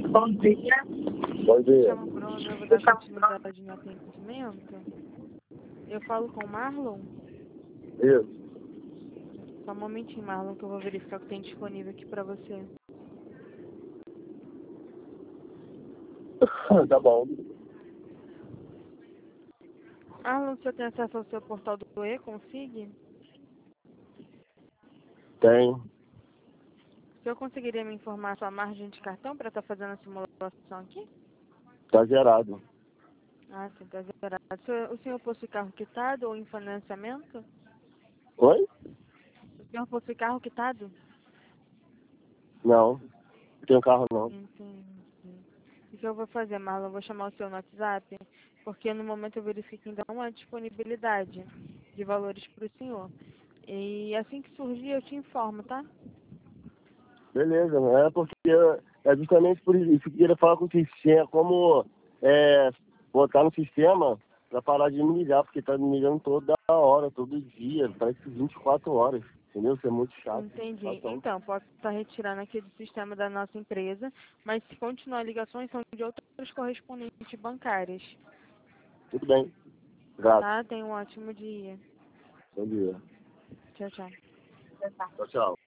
Bom dia. Bom dia. Chamo Bruno, eu vou dar continuidade no atendimento. Eu falo com o Marlon? Isso. Só um momentinho, Marlon, que eu vou verificar o que tem disponível aqui pra você. Tá bom. Marlon, você tem acesso ao seu portal do E-Consig? Tem. O senhor conseguiria me informar a sua margem de cartão para estar fazendo a simulação aqui? Tá gerado. Ah, sim, está zerado. O senhor possui carro quitado ou em financiamento? Oi? O senhor possui carro quitado? Não. Não tenho carro, não. Entendi. O que eu vou fazer, Marlon? Eu vou chamar o senhor no WhatsApp, porque no momento eu verifico ainda uma disponibilidade de valores para o senhor. E assim que surgir, eu te informo, tá? Beleza. É porque é justamente por isso que eu queria falar com o sistema, como botar no sistema pra parar de me ligar, porque tá me ligando toda hora, todo dia, parece que 24 horas. Entendeu? Isso é muito chato. Entendi. Situação. Então, posso estar retirando aqui do sistema da nossa empresa, mas se continuar ligações, são de outras correspondentes bancárias. Tudo bem. Grato. Tá? Tenha um ótimo dia. Bom dia. Tchau, tchau. Tchau, tchau.